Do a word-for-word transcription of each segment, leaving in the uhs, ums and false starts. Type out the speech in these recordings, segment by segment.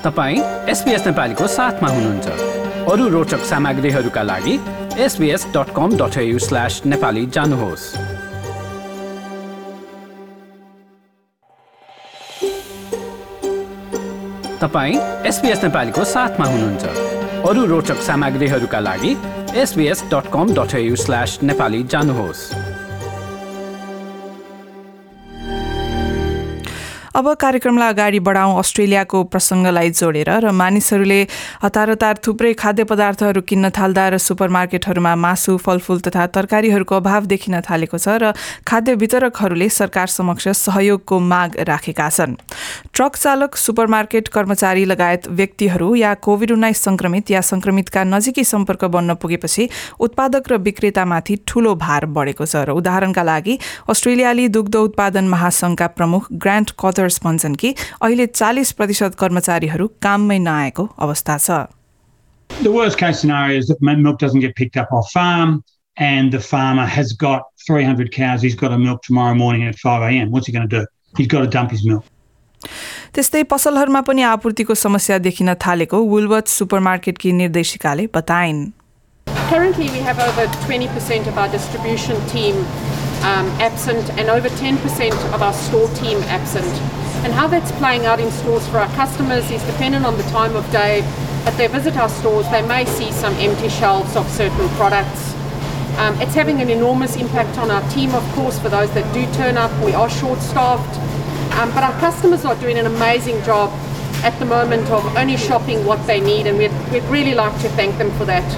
तपाईँ एसबीएस नेपालीको साथमा हुनुहुन्छ। अरू रोचक सामग्रीहरूका लागि SBS dot com dot au slash Nepali जानुहोस्। तपाईँ एसबीएस नेपालीको साथमा हुनुहुन्छ। अरू रोचक सामग्रीहरूका लागि SBS dot com dot au slash Nepali जानुहोस्। अब कार्यक्रमलाई अगाडि बढाउँ अस्ट्रेलियाको प्रसङ्गलाई जोडेर र मानिसहरूले हतार हतार थुप्रै खाद्य पदार्थहरू किन्न थाल्दा र सुपरमार्केटहरूमा मासु फलफुल तथा तरकारीहरूको अभाव देखिन थालेको छ र खाद्य वितरकहरूले सरकार समक्ष सहयोगको माग राखेका छन्। ट्रक चालक, सुपरमार्केट कर्मचारी लगायत व्यक्तिहरू या कोभिड उन्नाइस संक्रमित या संक्रमितका नजिकै सम्पर्क बन्न पुगेपछि उत्पादक र विक्रेतामाथि ठूलो भार बढेको छ र उदाहरणका लागि अस्ट्रेलियाली दुग्ध उत्पादन महासंघका प्रमुख ग्रान्ट कदर भन्छन् कि अहिले चालीस प्रतिशत कर्मचारीहरू काममै नआएको अवस्था छ। The worst case scenario is that milk doesn't get picked up off farm and the farmer has got three hundred cows he's got to milk tomorrow morning at five a.m. What's he going to do? He's got to dump his milk. त्यस्तै पसलहरूमा पनि आपूर्तिको समस्या देखिन थालेको Woolworth सुपरमार्केटकी निर्देशिकाले बताइन्। Currently we have over twenty percent of our distribution team Um, absent and over ten percent of our store team absent. And how that's playing out in stores for our customers is dependent on the time of day that they visit our stores. They may see some empty shelves of certain products. Um, it's having an enormous impact on our team, of course, for those that do turn up. We are short-staffed. Um, but our customers are doing an amazing job at the moment of only shopping what they need, and we'd, we'd really like to thank them for that.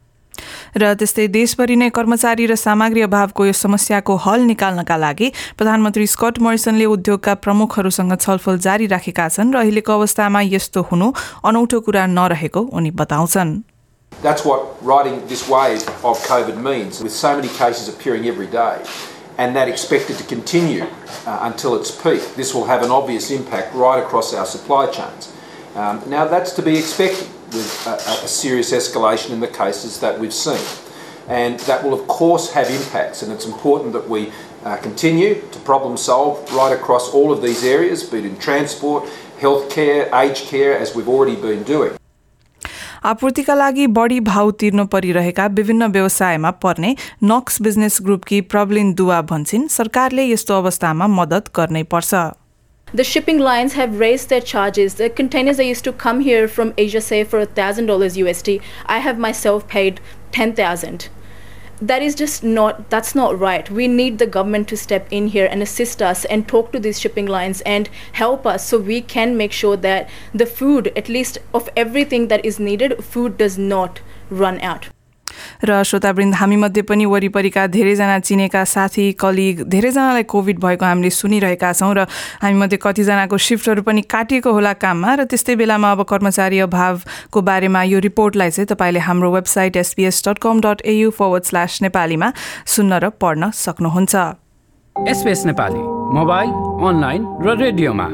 र त्यस्तै देशभरि नै कर्मचारी र सामग्री अभावको यो समस्याको हल निकाल्नका लागि प्रधानमन्त्री स्कट मोरिसनले उद्योगका प्रमुखहरूसँग छलफल जारी राखेका छन् र अहिलेको अवस्थामा यस्तो हुनु अनौठो कुरा नरहेको उनी बताउँछन्। That's what riding this wave of COVID means, with so many cases appearing every day and that expected to continue uh, until its peak. This will have an obvious impact right across our supply chains. Um, now that's to be expected with a, a serious escalation in the cases that we've seen. And that will of course have impacts, and it's important that we uh, continue to problem solve right across all of these areas, be it in transport, healthcare, aged care, as we've already been doing. आपूर्तिका लागि बढी भाउ तिर्नु परिरहेका विभिन्न व्यवसायमा पर्ने नक्स business ग्रुपकी प्रब्लिन दुआ भन्छिन् सरकारले यस्तो अवस्थामा मद्दत गर्नै पर्छ। The shipping lines have raised their charges. The containers that used to come here from Asia, say, for one thousand dollars U S D, I have myself paid ten thousand dollars. That is just not, that's not right. We need the government to step in here and assist us and talk to these shipping lines and help us so we can make sure that the food, at least of everything that is needed, food does not run out. र श्रोतावृन्द हामी मध्ये पनि वरिपरिका धेरैजना चिनेका साथी colleague धेरैजनालाई covid भएको हामीले सुनिरहेका छौँ र हामी मध्ये कतिजनाको सिफ्टहरू पनि काटिएको होला काममा र त्यस्तै बेलामा अब कर्मचारी अभावको बारेमा यो रिपोर्टलाई चाहिँ तपाईँले हाम्रो website SBS dot com dot au forward slash नेपालीमा सुन्न र पढ्न सक्नुहुन्छ। एसबीएस नेपाली मोबाइल, अनलाइन र रेडियोमा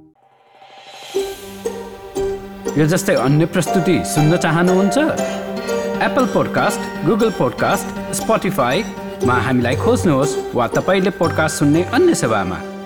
यो जस्तै अन्य प्रस्तुति सुन्न चाहनुहुन्छ? एप्पल पोडकास्ट, गुगल पोडकास्ट, स्पोटिफाईमा हामीलाई खोज्नुहोस् वा तपाईँले पोडकास्ट सुन्ने अन्य सेवामा।